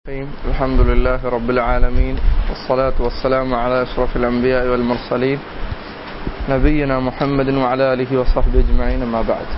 الحمد لله رب العالمين والصلاة والسلام على أشرف الأنبياء والمرسلين نبينا محمد وعلى آله وصحبه أجمعين ما بعد.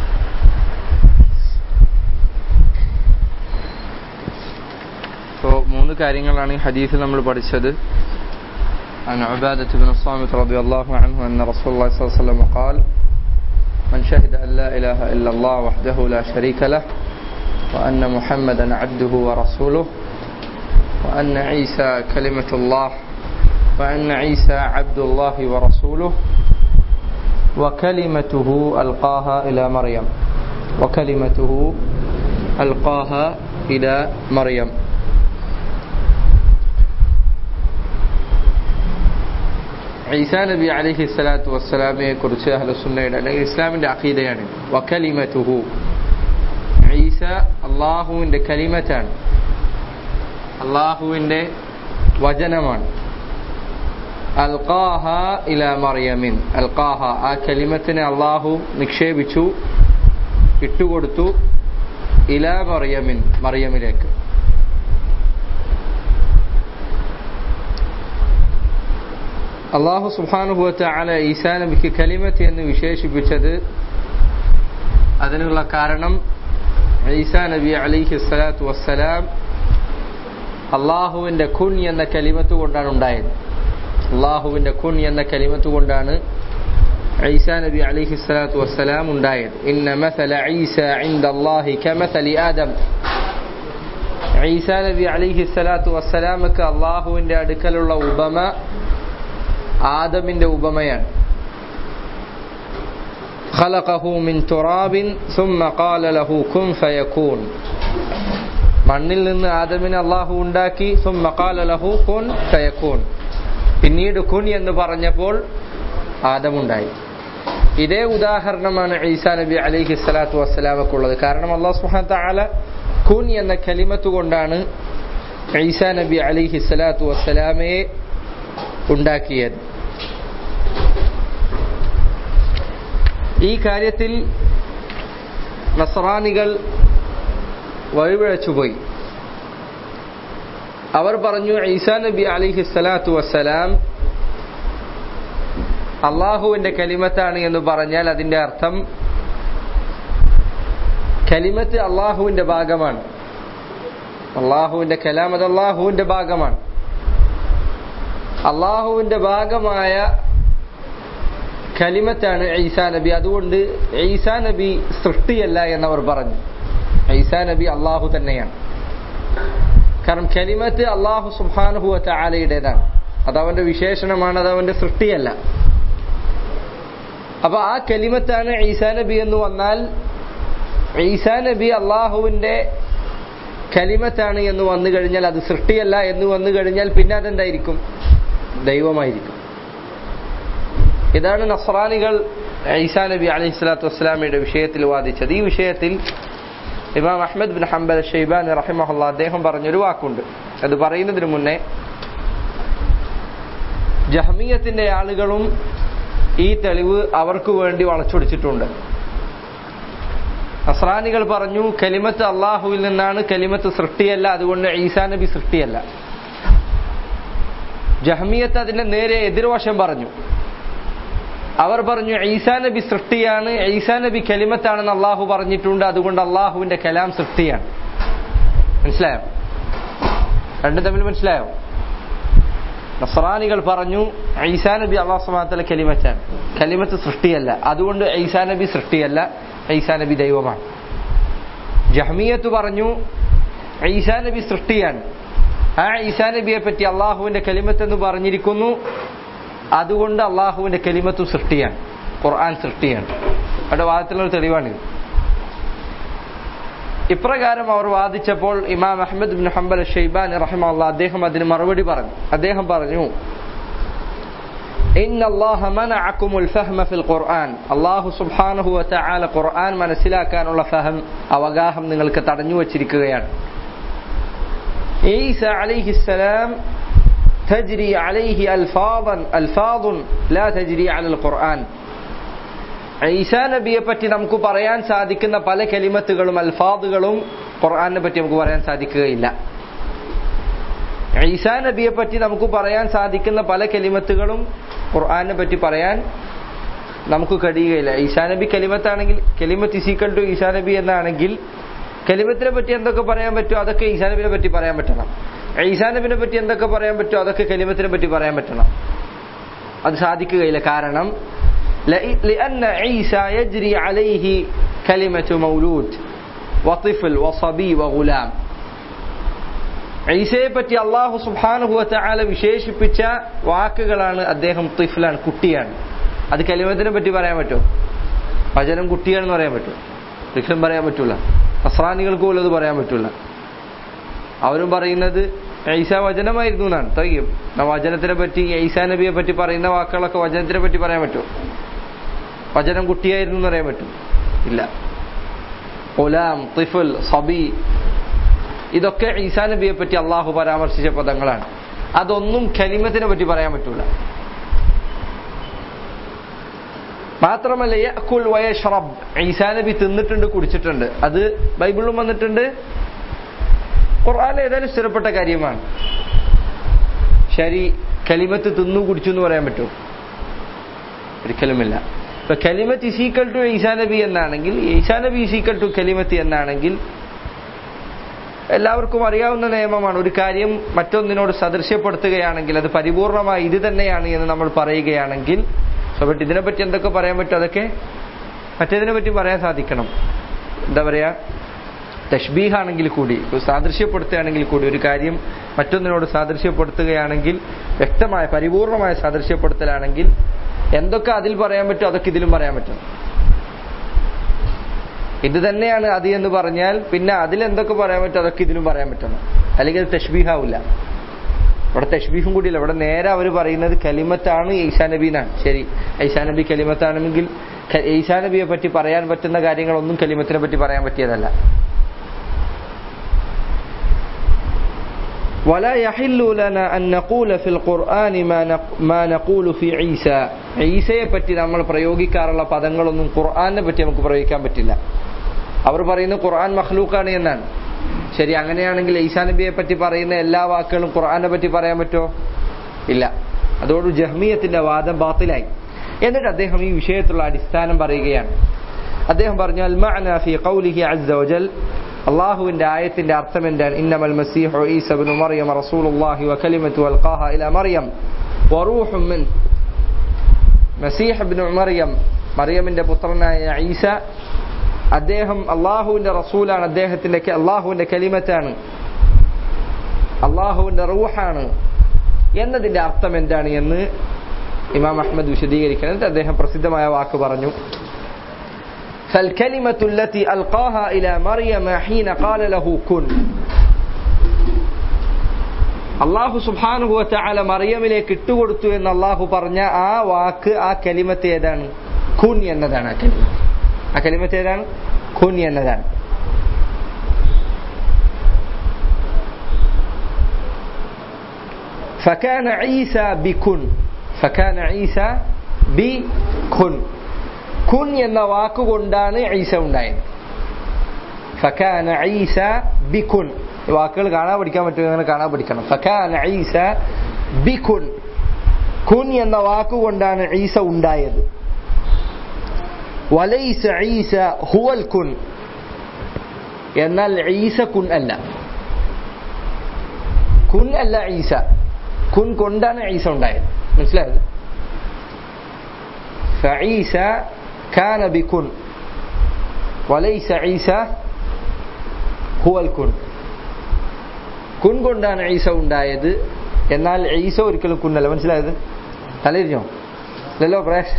മൂന്ന് കാര്യങ്ങളാണ് ഈ ഹദീസിൽ നമ്മൾ പഠിച്ചത്. عن عبادة بن الصامت رضي الله عنه أن رسول الله صلى الله عليه وسلم قال من شهد أن لا إله إلا الله وحده لا شريك له وأن محمدا عبده ورسوله وأن عيسى كلمة الله وأن عيسى عبد الله ورسوله وكلمته ألقاها إلى مريم ഈസാ നബി അലൈഹി സ്വലാത്തു വസ്സലാമിനെ കുറിച്ച് അഹ്ലുസുന്നയുടെ അല്ലെങ്കിൽ ഇസ്ലാമിന്റെ അഖീദയാണ്. വകലിമതുഹു, ഈസ അല്ലാഹുവിന്റെ കലിമത്താണ്, അല്ലാഹുവിന്റെ വചനമാണ്. അൽഖാഹ ഇലാ മറിയമിൻ, അൽഖാഹ ആ കലിമത്തിനെ അല്ലാഹു നിക്ഷേപിച്ചു, ഇട്ടുകൊടുത്തു. ഇലാ മറിയമിൻ, മറിയമിലേക്ക്. അല്ലാഹു സുബ്ഹാനഹു വ തആല ഈസാ നബിക്ക് കലിമത്ത് എന്ന് വിശേഷിപ്പിച്ചത് അതിനുള്ള കാരണം ഈസാ നബി അലൈഹി സ്വലാത്തു വസ്സലാം അല്ലാഹുവിന്റെ കുൻ എന്ന കലിമത്ത് കൊണ്ടാണ് ഉണ്ടായത്. അല്ലാഹുവിന്റെ കുൻ എന്ന കലിമത്ത് കൊണ്ടാണ് ഈസാ നബി അലൈഹി സ്വലാത്തു വസ്സലാം ഉണ്ടായത്. ഇന്ന മസല ഈസ ഇൻദല്ലാഹി കമസലി ആദം, ഈസാ നബി അലൈഹി സ്വലാത്തു വസ്സലാമക്ക് അല്ലാഹുവിന്റെ അടുക്കലുള്ള ഉപമ ആദമിന്റെ ഉപമയാണ്. ഖലഖഹു മിൻ തുറാബിൻ സുമ്മ ഖാല ലഹു കുൻ ഫയകൂൻ, മണ്ണിൽ നിന്ന് ആദമിനെ അല്ലാഹു ഉണ്ടാക്കി. സുമ്മ ഖാല ലഹു കുൻ ഫയകൂൻ, പിന്നീട് കുൻ എന്ന് പറഞ്ഞപ്പോൾ ആദമുണ്ടായി. ഇതേ ഉദാഹരണമാണ് ഈസാ നബി അലൈഹി സ്വലാത്തു വസ്സലാമക്കുള്ളത്. കാരണം അല്ലാഹു സുബ്ഹാനഹു വ തആല കുൻ എന്ന കലിമത്ത് കൊണ്ടാണ് ഈസാ നബി അലൈഹി സ്വലാത്തു വസ്സലാമയെ ഉണ്ടാക്കിയത്. ഈ കാര്യത്തിൽ നസ്രാനികൾ വഴിപിഴച്ചുപോയി. അവർ പറഞ്ഞു ഈസാ നബി അലൈഹി സ്വലാത്തു വസ്സലാം അള്ളാഹുവിന്റെ കലിമത്താണ് എന്ന് പറഞ്ഞാൽ അതിന്റെ അർത്ഥം കലിമത്ത് അള്ളാഹുവിന്റെ ഭാഗമാണ്. അള്ളാഹുവിന്റെ കലാം അത് അള്ളാഹുവിന്റെ ഭാഗമാണ്. അള്ളാഹുവിന്റെ ഭാഗമായ കലിമത്താണ് ഈസാ നബി. അതുകൊണ്ട് ഈസാ നബി സൃഷ്ടിയല്ല എന്നവർ പറഞ്ഞു. ഈസാ നബി അള്ളാഹു തന്നെയാണ്. കാരണം കലിമത്ത് അള്ളാഹു സുബ്ഹാനഹു വ തആലയുടേതാണ്, അത് അവന്റെ വിശേഷണമാണ്, അത് അവന്റെ സൃഷ്ടിയല്ല. അപ്പൊ ആ കലിമത്താണ് ഈസാ നബി എന്ന് വന്നാൽ ഈസാ നബി അള്ളാഹുവിന്റെ കലിമത്താണ് എന്ന് വന്നു കഴിഞ്ഞാൽ അത് സൃഷ്ടിയല്ല എന്ന് വന്നു കഴിഞ്ഞാൽ പിന്നെ അതെന്തായിരിക്കും? ദൈവമായിരിക്കും. ഇതാണ് നസ്രാനികൾ ഈസാ നബി അലൈഹി സ്വലാത്തു വസ്സലാമയുടെ വിഷയത്തിൽ വാദിച്ചത്. ഈ വിഷയത്തിൽ Imam Ahmad bin Hanbal Shaibani റഹിമഹുല്ലാഹ് അദ്ദേഹം പറഞ്ഞൊരു വാക്കുണ്ട്. അത് പറയുന്നതിന് മുന്നേ ജഹ്മിയത്തിന്റെ ആളുകളും ഈ തെളിവ് അവർക്ക് വേണ്ടി വളച്ചൊടിച്ചിട്ടുണ്ട്. നസ്രാനികൾ പറഞ്ഞു കലിമത്ത് അള്ളാഹുവിൽ നിന്നാണ്, കലിമത്ത് സൃഷ്ടിയല്ല, അതുകൊണ്ട് ഈസാ നബി സൃഷ്ടിയല്ല. ജഹ്മിയത്ത് അതിന്റെ നേരെ എതിർവശം പറഞ്ഞു. അവർ പറഞ്ഞു ഈസാ നബി സൃഷ്ടിയാണ്, ഈസാ നബി കലിമത്താണെന്ന് അള്ളാഹു പറഞ്ഞിട്ടുണ്ട്, അതുകൊണ്ട് അള്ളാഹുവിന്റെ കലാം സൃഷ്ടിയാണ്. മനസ്സിലായോ? രണ്ടും തമ്മിൽ മനസ്സിലായോ? നസ്രാനികൾ പറഞ്ഞു ഈസാ നബി അല്ലാഹു സുബ്ഹാനഹു വ തആല കലിമത്താണ്, കലിമത്ത് സൃഷ്ടിയല്ല, അതുകൊണ്ട് ഈസാ നബി സൃഷ്ടിയല്ല, ഈസാ നബി ദൈവമാണ്. ജഹ്മിയത്ത് പറഞ്ഞു ഈസാ നബി സൃഷ്ടിയാണ്, ആ ഈസാ നബിയെ പറ്റി അള്ളാഹുവിന്റെ കലിമത്ത് എന്ന് പറഞ്ഞിരിക്കുന്നു, അതുകൊണ്ട് അള്ളാഹുവിന്റെ കലിമത്ത് സൃഷ്ടിയാണ്, ഖുർആൻ സൃഷ്ടിയാണ്. അവരുടെ വാദത്തിലുള്ള തെളിവാണിത്. ഇപ്രകാരം അവർ വാദിച്ചപ്പോൾ Imam Ahmad bin Hanbal Shaibani റഹിമഹുല്ലാഹ് അദ്ദേഹം അതിന് മറുപടി പറഞ്ഞു. അദ്ദേഹം പറഞ്ഞു ഇന്നല്ലാഹ മനഅകുമുൽ ഫഹ്മ ഫിൽ ഖുർആൻ, അല്ലാഹു സുബ്ഹാനഹു വ തആല ഖുർആൻ മനസ്സിലാക്കാനുള്ള ഫഹം, അവഗാഹം നിങ്ങൾക്ക് തടഞ്ഞു വച്ചിരിക്കുകയാണ്. ഈസാ അലൈഹിസ്സലാം തജ്രി അലൈഹി അൽഫാദുൻ ലാ തജ്രി അലൽ ഖുർആൻ, ഈസാ നബിയെ പറ്റി നമുക്ക് പറയാൻ സാധിക്കുന്ന പല കലിമത്തുകളും അൽഫാദുകളും ഖുർആനെ പറ്റി നമുക്ക് പറയാൻ സാധിക്കുകയില്ല. ഈസാ നബിയെ പറ്റി നമുക്ക് പറയാൻ സാധിക്കുന്ന പല കലിമത്തുകളും ഖുർആനെ പറ്റി പറയാൻ നമുക്ക് കഴിയുകയില്ല. ഈസാ നബി കലിമത്താണെങ്കിൽ കലിമത്ത് ഇസീക്വൽ ടു ഈസാ നബി എന്നാണെങ്കിൽ കലിമത്തിനെ പറ്റി എന്തൊക്കെ പറയാൻ പറ്റുമോ അതൊക്കെ ഈസാ നബിനെ പറ്റി പറയാൻ പറ്റണം. ഈസാ നബിനെ പറ്റി എന്തൊക്കെ പറയാൻ പറ്റുമോ അതൊക്കെ കലിമത്തിനെ പറ്റി പറയാൻ പറ്റണം. അത് സാധിക്കുകയില്ല. കാരണം لأن عيسى يجري عليه كلمة مولود وطفل وصبي وغلام. ഈസയെ പറ്റി അല്ലാഹു സുബ്ഹാനഹു വ തആല വിശേഷിപ്പിച്ച വാക്കുകളാണ് അദ്ദേഹം തിഫ്ലാണ്, കുട്ടിയാണ്. അത് കലിമത്തിനെ പറ്റി പറയാൻ പറ്റുമോ? വചനം കുട്ടിയാണെന്ന് പറയാൻ പറ്റുമോ? ഒരിക്കലും പറയാൻ പറ്റൂല. നസ്രാനികൾക്ക് പോലും അത് പറയാൻ പറ്റൂല. അവരും പറയുന്നത് ഈസാ വചനമായിരുന്നു എന്നാണ്. തയ്യും വചനത്തിനെ പറ്റി ഈസാ നബിയെ പറ്റി പറയുന്ന വാക്കുകളൊക്കെ വചനത്തിനെ പറ്റി പറയാൻ പറ്റുമോ? വചനം കുട്ടിയായിരുന്നു എന്ന് പറയാൻ പറ്റും? ഇല്ല. ഗുലാം, തിഫൽ, സബി, ഇതൊക്കെ ഈസാ നബിയെ പറ്റി അള്ളാഹു പരാമർശിച്ച പദങ്ങളാണ്. അതൊന്നും കലിമത്തിനെ പറ്റി പറയാൻ പറ്റൂല. മാത്രമല്ല യഅകുൽ വയശ്റബ്, ഈസാ നബി തിന്നിട്ടുണ്ട്, കുടിച്ചിട്ടുണ്ട്. അത് ബൈബിളിലും വന്നിട്ടുണ്ട്, ഖുർആനിൽ ഏതായാലും സ്ഥിരപ്പെട്ട കാര്യമാണ്. ശരി, കലിമത്ത് തിന്നു കുടിച്ചു എന്ന് പറയാൻ പറ്റുമോ? ഒരിക്കലുമില്ല. ഇപ്പൊ കലിമത്ത് ഇസീക്വൽ ടു ഈസാ നബി എന്നാണെങ്കിൽ, ഈസാ നബി ഇസീക്വൽ ടു കലിമത്ത് എന്നാണെങ്കിൽ എല്ലാവർക്കും അറിയാവുന്ന നിയമമാണ്. ഒരു കാര്യം മറ്റൊന്നിനോട് സദൃശ്യപ്പെടുത്തുകയാണെങ്കിൽ അത് പരിപൂർണമായി ഇത് തന്നെയാണ് എന്ന് നമ്മൾ പറയുകയാണെങ്കിൽ ബട്ട് ഇതിനെപ്പറ്റി എന്തൊക്കെ പറയാൻ പറ്റും അതൊക്കെ മറ്റേതിനെ പറ്റി പറയാൻ സാധിക്കണം. എന്താ പറയാ, തശ്ബീഹ് ആണെങ്കിൽ കൂടി, സാദൃശ്യപ്പെടുത്തുകയാണെങ്കിൽ കൂടി, ഒരു കാര്യം മറ്റൊന്നിനോട് സാദൃശ്യപ്പെടുത്തുകയാണെങ്കിൽ വ്യക്തമായ പരിപൂർണമായ സാദൃശ്യപ്പെടുത്തലാണെങ്കിൽ എന്തൊക്കെ അതിൽ പറയാൻ പറ്റും അതൊക്കെ ഇതിലും പറയാൻ പറ്റും. ഇത് തന്നെയാണ് അത് എന്ന് പറഞ്ഞാൽ പിന്നെ അതിൽ എന്തൊക്കെ പറയാൻ പറ്റും അതൊക്കെ ഇതിലും പറയാൻ പറ്റണം. അല്ലെങ്കിൽ അത് തശ്ബീഹാവില്ല. ഇവിടെ തശ്ബീഹും കൂടിയില്ല. ഇവിടെ നേരെ അവർ പറയുന്നത് കലിമത്താണ് ഈസാ നബീനാണ്. ശരി, ഈസാ നബി കലിമത്താണെങ്കിൽ ഈസാ നബിയെ പറ്റി പറയാൻ പറ്റുന്ന കാര്യങ്ങളൊന്നും കലിമത്തിനെ പറ്റി പറയാൻ പറ്റിയതല്ല. ولا يحل لنا أن نقول في القرآن ما نقول في عيسى. ഈസയെ പറ്റി നമ്മൾ പ്രയോഗിക്കാറുള്ള പദങ്ങളൊന്നും ഖുർആനെ പറ്റി നമുക്ക് പ്രയോഗിക്കാൻ പറ്റില്ല. അവർ പറയുന്നത് ഖുർആൻ മഖ്ലൂഖാണ് എന്നാണ്. ശരി, അങ്ങനെയാണെങ്കിൽ ഈസാ നബിയെ പറ്റി പറയുന്ന എല്ലാ വാക്കുകളും ഖുർആനെ പറ്റി പറയാൻ പറ്റുമോ? ഇല്ല. അതോട് ജഹ്മിയത്തിന്റെ വാദം ബാത്തിലായി. എന്നിട്ട് അദ്ദേഹം ഈ വിഷയത്തിലുള്ള അടിസ്ഥാനം പറയുകയാണ്. അദ്ദേഹം പറഞ്ഞു, അൽ മഅന ഫീ ഖൗലിഹി അസ്സ വജൽ, അല്ലാഹുവിന്റെ ആയത്തിന്റെ അർത്ഥം എന്താണ്? ഇന്നമൽ മസീഹു ഈസ ഇബ്നു മറിയം റസൂലുള്ളാഹി വകലിമതു അൽഖാഹ ഇലാ മറിയം വറൂഹും മിൻ. മസീഹ് ഇബ്നു മറിയം, മറിയമിന്റെ പുത്രനായ ഈസ, അദ്ദേഹം അല്ലാഹുവിന്റെ റസൂലാണ്, അദ്ദേഹത്തിന്റെ അല്ലാഹുവിന്റെ കലിമത്താണ്, അല്ലാഹുവിന്റെ റൂഹാണ് എന്നതിന്റെ അർത്ഥം എന്താണ് എന്ന് ഇമാം അഹ്മദ് വിശദീകരിക്കുന്നത്. അദ്ദേഹം പ്രസിദ്ധമായ വാക്ക് പറഞ്ഞു, فالكلمة التي ألقاها إلى مريم حين قال له كن. അല്ലാഹു സുബ്ഹാനഹു വ തആല മറിയമിലേക്ക് ഇട്ടുകൊടുത്തു എന്ന് അല്ലാഹു പറഞ്ഞ ആ വാക്ക്, ആ കലിമത്ത് ഏതാണ്? കുൻ എന്നതാണ്. ആ കലിമത്ത് ഏതാണ്? കുൻ എന്നതാണ്. فكان عيسى بكن. فكان عيسى بكن. കുൻ എന്ന വാക്കുകൊണ്ടാണ് ഈസ ഉണ്ടായത്. ഫകാന ഈസ ബികുൻ. ഈ വാക്കുകൾ കാണാൻ പഠിക്കാൻ പറ്റും, അങ്ങനെ കാണാൻ പഠിക്കണം. ഫകാന ഈസ ബികുൻ. കുൻ എന്ന വാക്കുകൊണ്ടാണ് ഈസ ഉണ്ടായത്. വലൈസ ഈസ ഹുവൽ കുൻ. എന്നാൽ ഈസ കുൻ അല്ല. കുൻ അല്ല ഈസ. കുൻ കൊണ്ടാണ് ഈസ ഉണ്ടായത്. മനസ്സിലായത്? ഫഈസ كان بكن وليس عيسى هو الكن. കുൻ കൊണ്ടാണ് ഈസ ഉണ്ടായത്, എന്നാൽ ഈസ ഒരിക്കലും കുന്നല്ല. മനസ്സിലായത്? തലയിരിഞ്ഞോ? ഇല്ലല്ലോ പ്രേഷ്.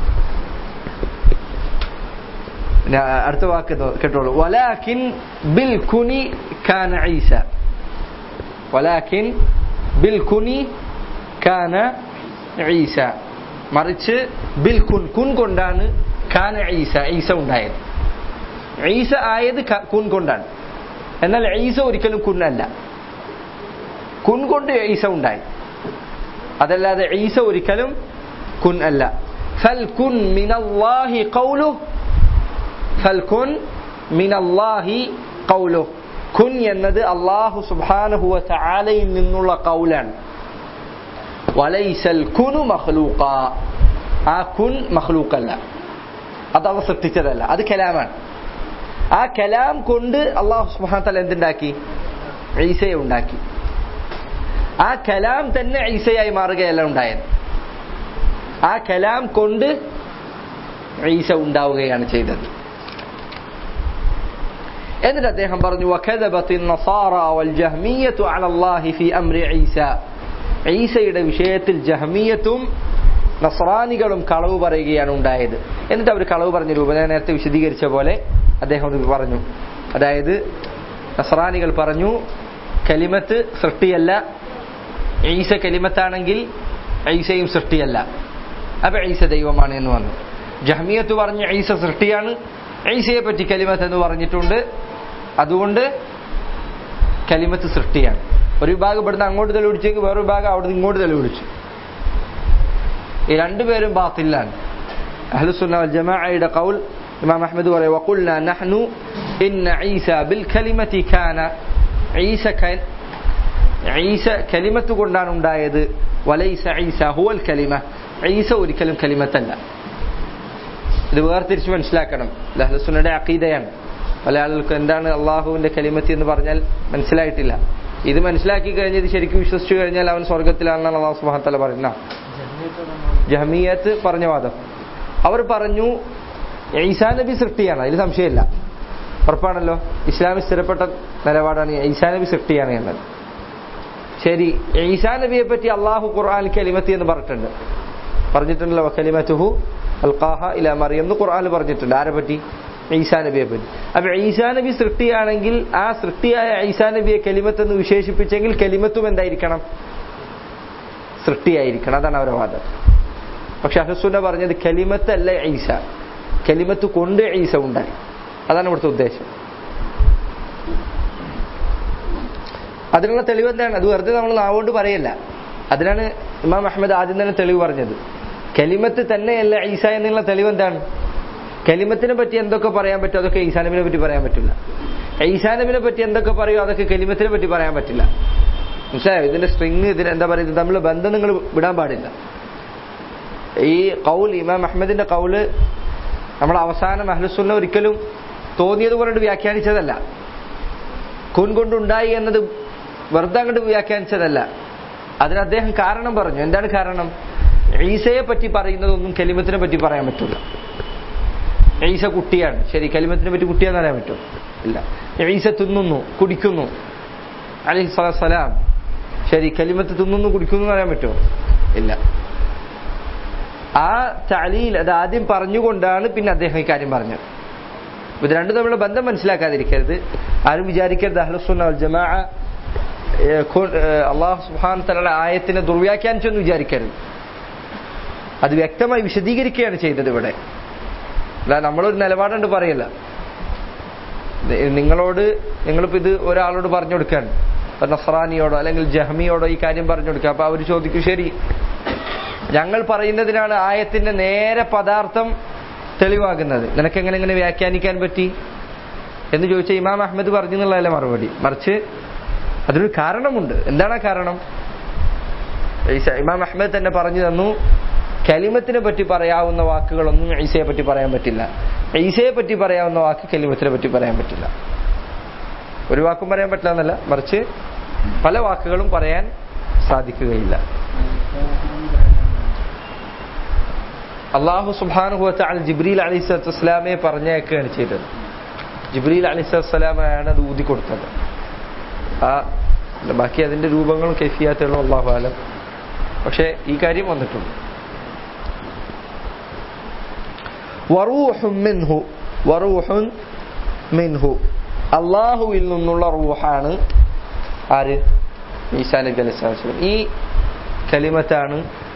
അടുത്ത വാക്ക് കേട്ടോളൂ. വലാകിൻ ബിൽ കുനി കാന ഈസ. വലാകിൻ ബിൽ കുനി കാന ഈസ. മറിച്ച് ബിൽ കുൻ, കുൻ കൊണ്ടാണ് കാന ഈസ, ഈസ ഉണ്ടായത്. ഈസ ആയത് കുൻ കൊണ്ടാണ്, എന്നാൽ ഈസ ഒരിക്കലും കുൻ അല്ല. കുൻ കൊണ്ട് ഈസ ഉണ്ടായി, അതല്ലാതെ ഈസ ഒരിക്കലും കുൻ അല്ല. ഫൽ കുൻ മിനല്ലാഹി ഖൗലുഹു. ഫൽ കുൻ മിനല്ലാഹി ഖൗലുഹു. കുൻ എന്നത് അല്ലാഹു സുബ്ഹാനഹു വ തആലയിൽ നിന്നുള്ള ഖൗലാണ്. വലൈസൽ കുനു മഖ്ലൂഖ, ആ കുൻ മഖ്ലൂഖല്ല, അത് അവർ സൃഷ്ടിച്ചതല്ല, അത് കലാമാണ്. ആ കലാം കൊണ്ട് അല്ലാഹു സുബ്ഹാനഹു വ തആല എന്തുണ്ടാക്കി? ഈസയെ ഉണ്ടാക്കി. ആ കലാം തന്നെ ഈസയായി മാറുകയല്ല ഉണ്ടായത്, ആ കലാം കൊണ്ട് ഈസ ഉണ്ടാവുകയാണ് ചെയ്തത്. എന്നിട്ട് അദ്ദേഹം പറഞ്ഞു വകദബത്തിൻ നസാറ വൽ ജഹ്മിയ്യതു അലല്ലാഹി ഫി അംരി ഈസ. ഈസയുടെ വിഷയത്തിൽ ജഹ്മിയ്യത്തും നസ്രാനികളും കളവ് പറയുകയാണ് ഉണ്ടായത്. എന്നിട്ട് അവർ കളവ് പറഞ്ഞ രൂപം ഞാൻ നേരത്തെ വിശദീകരിച്ച പോലെ അദ്ദേഹം പറഞ്ഞു. അതായത് നസ്രാനികൾ പറഞ്ഞു കലിമത്ത് സൃഷ്ടിയല്ല, ഈസ കലിമത്താണെങ്കിൽ ഈസയും സൃഷ്ടിയല്ല, അപ്പൊ ഈസ ദൈവമാണ് എന്ന് പറഞ്ഞു. ജഹ്മിയത്ത് പറഞ്ഞു ഈസ സൃഷ്ടിയാണ്, ഈസയെ പറ്റി കലിമത്ത് എന്ന് പറഞ്ഞിട്ടുണ്ട്, അതുകൊണ്ട് കലിമത്ത് സൃഷ്ടിയാണ്. ഒരു വിഭാഗം ഇവിടുന്ന് അങ്ങോട്ട് തെളിവിടിച്ചേക്ക്, വേറൊരു വിഭാഗം അവിടുന്ന് ഇങ്ങോട്ട് തെളിവിടിച്ചു. ഈ രണ്ടുപേരും ബാത്തിലാണ്. അഹ്ലുസുന്ന വൽ ജമാഅയുടെ ഖൗൽ ഇമാം അഹ്മദ് പറയും വഖുൽനാ നഹ്നു ഇന്ന ഈസ ബിൽ കലിമത്തി കാന, ഈസ കലിമത്ത് കൊണ്ടാണ് ഉണ്ടായത്. വലൈസ ഈസ ഹുവൽ കലിമ, ഈസ ഒരിക്കലും കലിമത്തല്ല. ഇത് വേർതിരിച്ച് മനസ്സിലാക്കണം. അഹ്ലുസുന്നയുടെ അഖീദയാണ്. പല ആളുകൾക്ക് എന്താണ് അള്ളാഹുവിന്റെ കലിമത്ത് എന്ന് പറഞ്ഞാൽ മനസ്സിലായിട്ടില്ല. ഇത് മനസ്സിലാക്കി കഴിഞ്ഞത് ശരിക്കും വിശ്വസിച്ചു കഴിഞ്ഞാൽ അവൻ സ്വർഗത്തിലാണെന്നാണ് അല്ലാഹു സുബ്ഹാനഹു വ തആല പറയുന്നത്. ജഹ്മിയത്ത് പറഞ്ഞ വാദം, അവർ പറഞ്ഞു ഈസാ നബി സൃഷ്ടിയാണ്, അതിൽ സംശയമില്ല, ഉറപ്പാണല്ലോ. ഇസ്ലാമിൽ സ്ഥിരപ്പെട്ട നിലപാടാണ് ഈസാ നബി സൃഷ്ടിയാണ് എന്നത്. ശരി, ഈസാ നബിയെ പറ്റി അള്ളാഹു ഖുർആനിൽ കലിമത്ത് എന്ന് പറഞ്ഞിട്ടുണ്ടല്ലോ, കലിമത്തുഹു അൽഖാഹ ഇലാ മറിയം എന്ന് ഖുർആനിൽ പറഞ്ഞിട്ടുണ്ട്. ആരെ പറ്റി? ഈസാ നബിയെ പറ്റി. അപ്പൊ ഈസാ നബി സൃഷ്ടിയാണെങ്കിൽ ആ സൃഷ്ടിയായ ഈസാ നബിയെ കലിമത്ത് എന്ന് വിശേഷിപ്പിച്ചെങ്കിൽ കലിമത്തും എന്തായിരിക്കണം? സൃഷ്ടിയായിരിക്കണം. അതാണ് അവരുടെ വാദം. പക്ഷെ അഹ്ലുസുന്ന പറഞ്ഞത് കലിമത്തല്ല ഈസ, കലിമത്ത് കൊണ്ട് ഈസ ഉണ്ടായി. അതാണ് ഇവിടുത്തെ ഉദ്ദേശം. അതിനുള്ള തെളിവ് എന്താണ്? അത് വെറുതെ നമ്മൾ നാവുകൊണ്ട് പറയല്ല. അതിനാണ് ഇമാം അഹ്മദ് ആദ്യം തന്നെ തെളിവ് പറഞ്ഞത്. കലിമത്ത് തന്നെയല്ല ഈസ എന്നുള്ള തെളിവ് എന്താണ്? കലിമത്തിനെ പറ്റി എന്തൊക്കെ പറയാൻ പറ്റും അതൊക്കെ ഈസാ നബിനെ പറ്റി പറയാൻ പറ്റില്ല. ഈസാ നബിനെ പറ്റി എന്തൊക്കെ പറയുമോ അതൊക്കെ കലിമത്തിനെ പറ്റി പറയാൻ പറ്റില്ല. മനസ്സിലായോ? ഇതിന്റെ സ്ട്രിങ്, ഇതിന് എന്താ പറയുക, തമ്മിലുള്ള ബന്ധം നിങ്ങൾ വിടാൻ പാടില്ല. ഈ ഖൗൽ, ഇമാം അഹ്മദിന്റെ ഖൗല് നമ്മൾ അവസാനം അഹ്ലുസുന്ന ഒരിക്കലും തോന്നിയത് കൊണ്ട് വ്യാഖ്യാനിച്ചതല്ല. കുൻ കൊണ്ടുണ്ടായി എന്നത് വെറുതെ അങ്ങോട്ട് വ്യാഖ്യാനിച്ചതല്ല. അതിന് അദ്ദേഹം കാരണം പറഞ്ഞു. എന്താണ് കാരണം? ഈസയെ പറ്റി പറയുന്നതൊന്നും കലിമത്തിനെ പറ്റി പറയാൻ പറ്റില്ല. ഈസ കുട്ടിയാണ്, ശരി, കലിമത്തിനെ പറ്റി കുട്ടിയാന്ന് പറയാൻ പറ്റുമോ? ഇല്ല. ഈസ തിന്നുന്നു, കുടിക്കുന്നു, അലൈഹി സ്വലാത്തു വസ്സലാം, ശരി, കലിമത്ത് തിന്നുന്നു കുടിക്കുന്നു എന്ന് പറയാൻ പറ്റുമോ? ഇല്ല. ആ തഅലീൽ അത് ആദ്യം പറഞ്ഞുകൊണ്ടാണ് പിന്നെ അദ്ദേഹം ഈ കാര്യം പറഞ്ഞത്. ഇത് രണ്ടും തമ്മിലുള്ള ബന്ധം മനസ്സിലാക്കാതിരിക്കരുത്. ആരും വിചാരിക്കരുത് അഹ്ലുസുന്ന വൽ ജമാഅ അല്ലാഹു സുബ്ഹാനഹു വ തആല ആയത്തിനെ ദുർവ്യാഖ്യാനിച്ചെന്ന് വിചാരിക്കരുത്. അത് വ്യക്തമായി വിശദീകരിക്കുകയാണ് ചെയ്തത് ഇവിടെ. അല്ല, നമ്മളൊരു നിലപാടുണ്ട് പറയല്ല. നിങ്ങളിപ്പോ ഇത് ഒരാളോട് പറഞ്ഞു കൊടുക്കാണ്, നസ്രാനിയോടോ അല്ലെങ്കിൽ ജഹ്മിയോടോ ഈ കാര്യം പറഞ്ഞു കൊടുക്കുക. അപ്പൊ അവർ ചോദിക്കും, ശരി, ഞങ്ങൾ പറയുന്നതിനാണ് ആയത്തിന്റെ നേരെ പദാർത്ഥം തെളിവാകുന്നത്, നിനക്കെങ്ങനെ ഇങ്ങനെ വ്യാഖ്യാനിക്കാൻ പറ്റി എന്ന് ചോദിച്ചാൽ ഇമാം അഹ്മദ് പറഞ്ഞു എന്നുള്ളതല്ല മറുപടി. മറിച്ച് അതിനൊരു കാരണമുണ്ട്. എന്താണ് ആ കാരണം? ഇമാം അഹ്മദ് തന്നെ പറഞ്ഞു തന്നു, കലിമത്തിനെ പറ്റി പറയാവുന്ന വാക്കുകളൊന്നും ഈസയെ പറ്റി പറയാൻ പറ്റില്ല, ഈസയെ പറ്റി പറയാവുന്ന വാക്ക് കലിമത്തിനെ പറ്റി പറയാൻ പറ്റില്ല. ഒരു വാക്കും പറയാൻ പറ്റില്ല എന്നല്ല, മറിച്ച് പല വാക്കുകളും പറയാൻ സാധിക്കുകയില്ല. അല്ലാഹു സുബ്ഹാനഹു വ തആല ജിബ്രീൽ അലൈഹിസ്സലാത്തു വസ്സലാമയെ പറഞ്ഞയക്കുകയാണ് ചെയ്തത്. ജിബ്രീൽ അലൈഹിസ്സലാത്തു വസ്സലാമയാണ് അത് ഊതി കൊടുത്തത്. ബാക്കി അതിന്റെ രൂപങ്ങളും കൈഫിയാത്തുകളും അല്ലാഹു അലം. പക്ഷെ ഈ കാര്യം വന്നിട്ടുണ്ട്. വറൂഹുൻ മിൻഹു, വറൂഹുൻ മിൻഹു, അല്ലാഹുവിൽ നിന്നുള്ള റൂഹാണ് ആര്? ഈസാ നബി അലൈഹിസ്സലാം. ഈ കലിമത്താണ്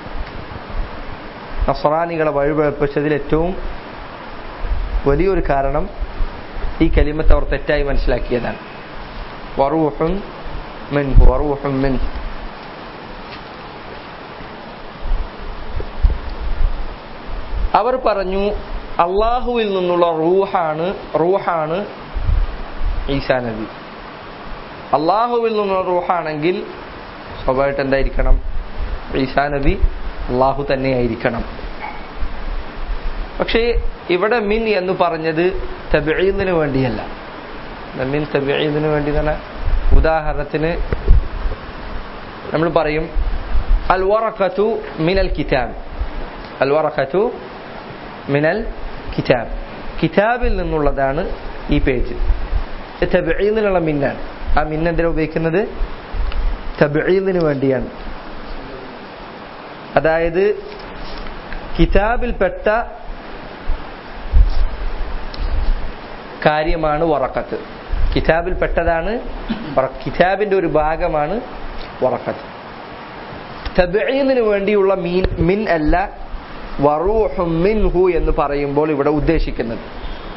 നസ്രാനികളെ വഴിപഴപ്പിച്ചതിൽ ഏറ്റവും വലിയൊരു കാരണം. ഈ കലിമത്ത് അവർ തെറ്റായി മനസ്സിലാക്കിയതാണ്. വറൂഹുൻ മിൻഹു, വറൂഹുൻ മിൻഹു. അവർ പറഞ്ഞു അള്ളാഹുവിൽ നിന്നുള്ള റൂഹാണ് ഈസാ നബി. അള്ളാഹുവിൽ നിന്നുള്ള റൂഹാണെങ്കിൽ സ്വാഭാവികമായിട്ട് എന്തായിരിക്കണം? ഈസാ നബി അള്ളാഹു തന്നെയായിരിക്കണം. പക്ഷേ ഇവിടെ മിൻ എന്ന് പറഞ്ഞത് തബ്ഈദിന് വേണ്ടിയല്ല. മിൻ തബ്ഈദിന് വേണ്ടി തന്നെ ഉദാഹരണത്തിന് നമ്മൾ പറയും അൽ വറഖതു മിനൽ കിതാബ്, അൽ വറഖതു മിനൽ കിതാബ്, കിതാബിൽ നിന്നുള്ളതാണ് ഈ പേജ്. തബ്ഈദിനുള്ള മിന്നാണ്. ആ മിൻ എന്തിനാ ഉപയോഗിക്കുന്നത്? തബ്ഈദിന് വേണ്ടിയാണ്. അതായത് കിതാബിൽപ്പെട്ട കാര്യമാണ് വറഖത്ത്. കിതാബിൽപ്പെട്ടതാണ്, കിതാബിന്റെ ഒരു ഭാഗമാണ് വറഖത്ത്. തബ്ഈദിന് വേണ്ടിയുള്ള മിൻ അല്ല വറൂഹും മിൻഹു എന്ന് പറയുമ്പോൾ ഇവിടെ ഉദ്ദേശിക്കുന്നത്.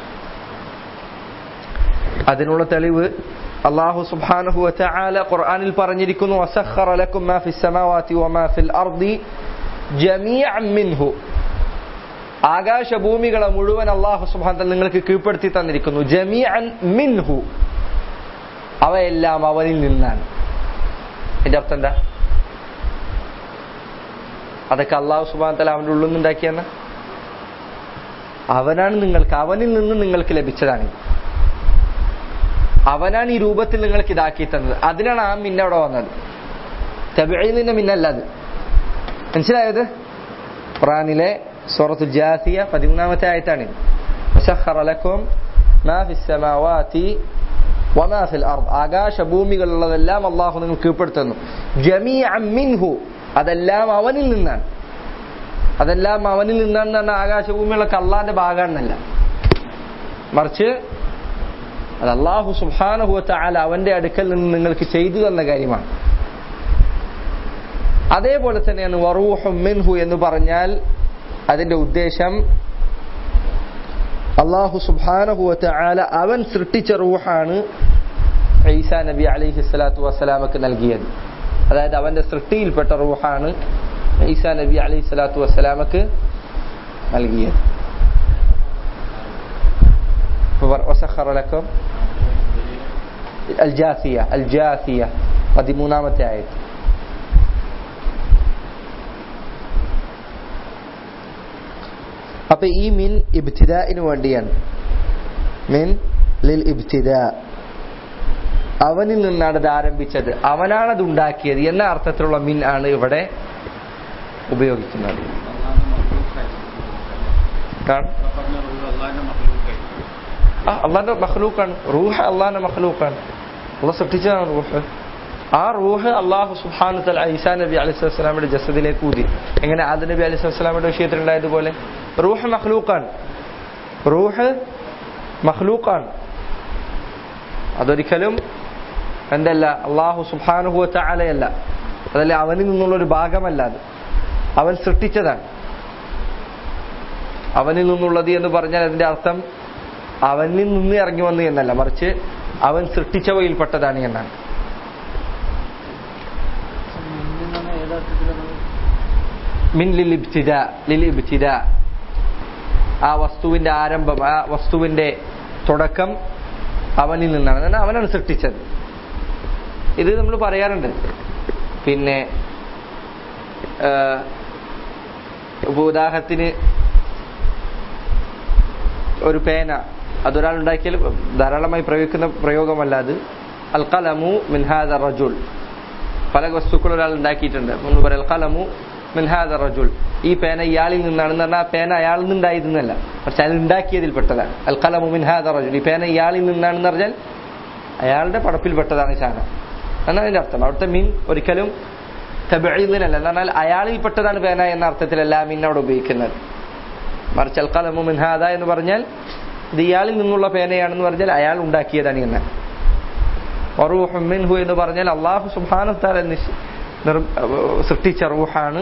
അതിനുള്ള തെളിവ് അല്ലാഹു സുബ്ഹാനഹു വ തആല ഖുർആനിൽ പറഞ്ഞിരിക്കുന്നു, വസഖറ ലക്കും മാ ഫിസ് സമാവാതി വമാ ഫിൽ അർദി ജമീഅൻ മിൻഹു. ആകാശഭൂമികളെ മുഴുവൻ അല്ലാഹു സുബ്ഹാനഹു വ തആല നിങ്ങൾക്ക് കീഴ്പ്പെടുത്തി തന്നിരിക്കുന്നു. ജമീഅൻ മിൻഹു, അവയെല്ലാം അവനിൽ നിന്നാണ്. ഇതിന്റെ അർത്ഥം എന്താ? അതൊക്കെ അല്ലാഹു സുബ്ഹാനഹു വ തആല അവന്റെ ഉള്ളിൽ നിന്നുണ്ടാക്കിയെന്ന അവനാണ് നിങ്ങൾക്ക്, അവനിൽ നിന്ന് നിങ്ങൾക്ക് ലഭിച്ചതാണ്. അവനാണ് ഈ രൂപത്തിൽ നിങ്ങൾക്ക് ഇതാക്കി തന്നത്. അതിനാണ് ആ മിന്ന അവിടെ വന്നത്. തബ്ഈദിന്റെ മിന്നല്ല അത്. മനസ്സിലായത്? ഖുർആനിലെ സൂറത്തുൽ ജാസിയ 13-ാമത്തെ ആയത്താണ്. വസഖറ ലക്കും മാ ഫിസ് സമാവാതി വമാ ഫിൽ അർദ്, ആകാശഭൂമികളുള്ളതെല്ലാം അല്ലാഹു നിങ്ങൾക്ക് കീഴ്പ്പെടുത്തുന്നു. ജമീഅൻ മിൻഹു, അതെല്ലാം അവനിൽ നിന്നാണ്. അതെല്ലാം അവനിൽ നിന്നാണെന്ന് പറഞ്ഞാൽ ആകാശഭൂമികളൊക്കെ അള്ളാന്റെ ഭാഗമാണെന്നല്ല, മറിച്ച് അത് അല്ലാഹു സുബ്ഹാനഹു വ തആല അവന്റെ അടുക്കൽ നിന്ന് നിങ്ങൾക്ക് ചെയ്തു തന്ന കാര്യമാണ്. അതേപോലെ തന്നെയാണ് വറൂഹും മിൻഹു എന്ന് പറഞ്ഞാൽ അതിന്റെ ഉദ്ദേശം അല്ലാഹു സുബ്ഹാനഹു വ തആല അവൻ സൃഷ്ടിച്ച റൂഹാണ് ഈസാ നബി അലൈഹി സ്വലാത്തു വസ്സലാമക്ക് നൽകിയത്. അതായത് അവന്റെ സൃഷ്ടിയിൽപ്പെട്ട റൂഹാണ് ഈസാ നബി അലൈഹി സ്വലാത്തു വസ്സലാമക്ക് നൽകിയത്. വസഖറ ലക്കും അൽ ജാസിയ, അൽ ജാസിയ 13-ാമത്തെ ആയത്ത്. അപ്പൊ ഈ മിൻ ഇബ്തിദാഇന് വേണ്ടിയാണ്. മിൻ ലിൽ ഇബ്തിദാ, അവനിൽ നിന്നാണ് ഇത് ആരംഭിച്ചത്, അവനാണത് ഉണ്ടാക്കിയത് എന്ന അർത്ഥത്തിലുള്ള മിൻ ആണ് ഇവിടെ ഉപയോഗിക്കുന്നത്. അള്ളാന്റെ മഖ്ലൂക്കാണ് റൂഹ്, അള്ളാന്റെ മഖ്ലൂക്കാണ്, അള്ളാഹ് സൃഷ്ടിച്ചതാണ് റൂഹ്. ആ റൂഹ് അല്ലാഹു സുബ്ഹാനഹു വ തആല ഈസാ നബി അലൈഹി സ്വലാമയുടെ ജസദിലേക്ക് ഊതി. എങ്ങനെ ആദം നബി അലൈഹി സ്വലാമയുടെ വിഷയത്തിൽ ഉണ്ടായതുപോലെ റൂഹ് മഖ്ലൂക്കാണ്, റൂഹ് മഖ്ലൂക്കാണ്. അതൊരിക്കലും എന്തല്ല, അല്ലാഹു സുബ്ഹാനഹു വ തആലയല്ല, അതല്ല അവനിൽ നിന്നുള്ള ഒരു ഭാഗമല്ല, അത് അവൻ സൃഷ്ടിച്ചതാണ്. അവനിൽ നിന്നുള്ളത് എന്ന് പറഞ്ഞാൽ അതിന്റെ അർത്ഥം അവനിൽ നിന്ന് ഇറങ്ങി വന്നു എന്നല്ല, മറിച്ച് അവൻ സൃഷ്ടിച്ചവയിൽപ്പെട്ടതാണ് എന്നാണ്. മിൻ ലിൽ ഇബ്തിദാ, ലിൽ ഇബ്തിദാ, ആ വസ്തുവിന്റെ ആരംഭം, ആ വസ്തുവിന്റെ തുടക്കം അവനിൽ നിന്നാണ്, എന്നാൽ അവനാണ് സൃഷ്ടിച്ചത്. ഇത് നമ്മൾ പറയാറുണ്ട്. പിന്നെ ഉദാഹരണത്തിന് ഒരു പേന, അതൊരാൾ ഉണ്ടാക്കിയാൽ ധാരാളമായി പ്രയോഗിക്കുന്ന പ്രയോഗമല്ല അത്. അൽ ഖലമു മിൻ ഹാദ റജുൽ, പല വസ്തുക്കൾ ഒരാൾ ഉണ്ടാക്കിയിട്ടുണ്ട്. മുൻപ് പറയാം അൽ ഖലമു മിൻ ഹാദ റജുൽ, ഈ പേന ഇയാളിൽ നിന്നാണെന്ന് പറഞ്ഞാൽ ആ പേന അയാളിൽ നിന്നുണ്ടായിരുന്നല്ല, പക്ഷെ അയാൾ ഉണ്ടാക്കിയതിൽപ്പെട്ടതാണ്. അൽ ഖലമു മിൻ ഹാദ റജുൽ, ഈ പേന ഇയാളിൽ നിന്നാണെന്ന് പറഞ്ഞാൽ അയാളുടെ പടപ്പിൽപ്പെട്ടതാണ് ഈ സാധനം എന്നാണ് അതിന്റെ അർത്ഥം. അവിടുത്തെ മീൻ ഒരിക്കലും തബ്ഈദിനല്ല, എന്ന് പറഞ്ഞാൽ അയാളിൽപ്പെട്ടതാണ് പേന എന്ന അർത്ഥത്തിലല്ല മീൻ അവിടെ ഉപയോഗിക്കുന്നത്. മറിച്ച് അൽ ഖലമു മിൻ ഹാദ എന്ന് പറഞ്ഞാൽ ഇത് ഇയാളിൽ നിന്നുള്ള പേനയാണെന്ന് പറഞ്ഞാൽ അയാൾ ഉണ്ടാക്കിയതാണ് എന്ന്. വറൂഹും മിൻഹു എന്ന് പറഞ്ഞാൽ അല്ലാഹു സുബ്ഹാനഹു വ തആല സൃഷ്ടിച്ച റൂഹാണ്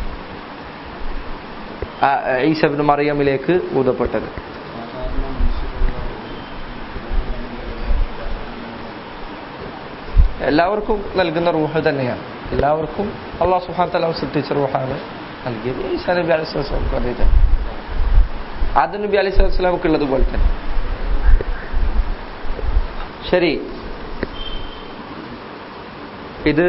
ഈസാ ഇബ്നു മറിയമിലേക്ക് ഊതപ്പെട്ടത്. എല്ലാവർക്കും നൽകുന്ന റൂഹ് തന്നെയാണ്, എല്ലാവർക്കും അല്ലാഹു സുബ്ഹാനഹു വ തആല സൃഷ്ടിച്ച റൂഹാണ് നൽകിയത്. ഈസാ നബി അലൈഹി സ്വലാമക്ക് അതേ, ആദം നബി അലൈഹി സ്വലാമക്ക് ഉള്ളതുപോലെ തന്നെ. ശരി, ഇത്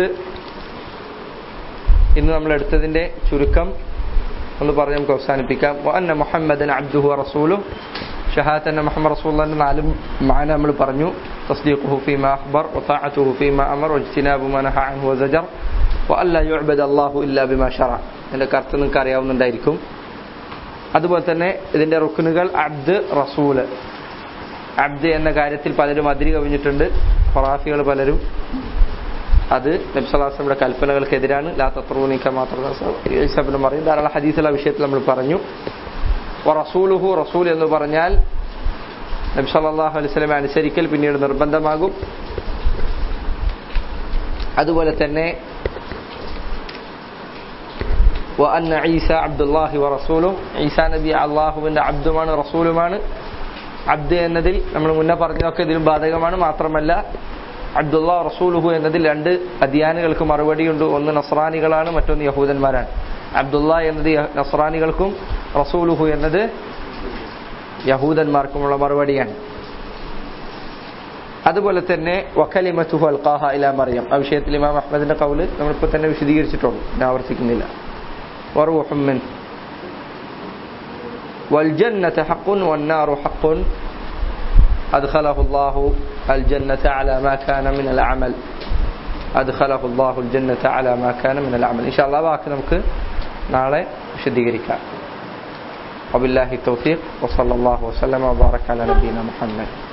ഇന്ന് നമ്മൾ എടുത്തതിന്റെ ചുരുക്കം ഒന്ന് പറഞ്ഞ് നമുക്ക് അവസാനിപ്പിക്കാം. വഅന്ന മുഹമ്മദൻ അബ്ദുഹു വറസൂലുഹു, ഷഹാദത്ത് അന്ന മുഹമ്മദ് റസൂലുള്ളാഹിന്റെ 4 മാന നമ്മൾ പറഞ്ഞു. തസ്ദീഖുഹു ഫീമാ അഖ്ബർ വതഅതുഹു ഫീമാ അമർ വജ്തിനാബു മാ നഹ അൻഹു വസജർ വഅല്ലാ യുഅബദ അല്ലാഹു ഇല്ലാ ബിമാ ശറഅ. ഇതിന്റെ അർത്ഥം നിങ്ങൾക്ക് അറിയാവുന്നുണ്ടായിരിക്കും. അതുപോലെ തന്നെ ഇതിന്റെ റുക്നുകൾ അബ്ദ്, റസൂല്. അബ്ദ് എന്ന കാര്യത്തിൽ പലരും അതിരി കവിഞ്ഞിട്ടുണ്ട്. ഖുറാഫികൾ പലരും അത് നബി സല്ലല്ലാഹു അലൈഹി വസല്ലമയുടെ കൽപ്പനകൾക്കെതിരാണ്. ലാ തത്റൂനി കമാ ഈസാ ഇബ്നു മറിയം ധാരാളം ഹദീസുള്ള വിഷയത്തിൽ നമ്മൾ പറഞ്ഞു. വറസൂലുഹു, റസൂൽ എന്ന് പറഞ്ഞാൽ നബി സല്ലല്ലാഹു അലൈഹി വസല്ലമയെ അനുസരിക്കൽ പിന്നീട് നിർബന്ധമാകും. അതുപോലെ തന്നെ വഅന്ന ഈസ അബ്ദുല്ലാഹി വറസൂലുഹു, ഈസാ നബി അല്ലാഹുവിന്റെ അബ്ദുമാണ് റസൂലുമാണ്. അബ്ദ് എന്നതിൽ നമ്മൾ മുന്നേ പറഞ്ഞതൊക്കെ ഇതിലും ബാധകമാണ്. മാത്രമല്ല അബ്ദുല്ലാ റസൂലുഹു എന്നതിൽ 2 അദിയാനുകൾക്ക് മറുപടിയുണ്ട്. ഒന്ന് നസ്രാനികളാണ്, മറ്റൊന്ന് യഹൂദന്മാരാണ്. അബ്ദുല്ലാ എന്നത് നസ്രാനികൾക്കും റസൂലുഹു എന്നത് യഹൂദന്മാർക്കുമുള്ള മറുപടിയാണ്. അതുപോലെ തന്നെ വകലിമതുഹു അൽഖാഹ ഇലാ മറിയം, ആ വിഷയത്തിൽ ഇമാം അഹ്മദിന്റെ ഖൗല് നമ്മളിപ്പോൾ തന്നെ വിശദീകരിച്ചിട്ടുണ്ട്, ഞാൻ ആവർത്തിക്കുന്നില്ല. വറൂഹും മിൻ والجنة حق والنار حق أدخله الله الجنة على ما كان من العمل أدخله الله الجنة على ما كان من العمل إن شاء الله ബാക്കി നമുക്ക് നാളെ വിശദീകരിക്കാം. وبالله التوفيق وصلى الله وسلم وبارك على نبينا محمد.